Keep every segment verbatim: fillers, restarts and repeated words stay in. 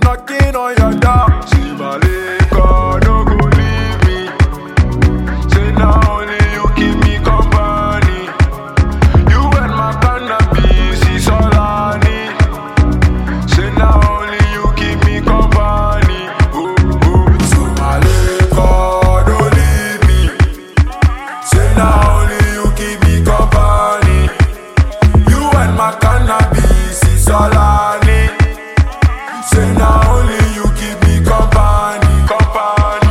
knocking on your door. See my liquor, no go leave me. Say now only you keep me company. You and my cannabis is all I need. Say now only you keep me company. Oh, oh. So my liquor, don't leave me. Say now only you keep me company. You and my cannabis is all I need. Say now only you keep me company, company.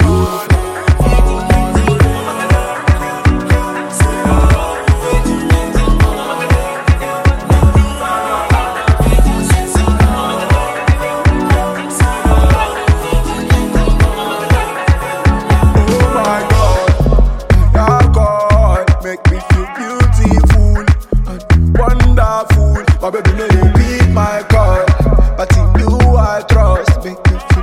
Oh my God, your God make me feel beautiful and wonderful. My baby, may you be my God, but in you I trust. Make me feel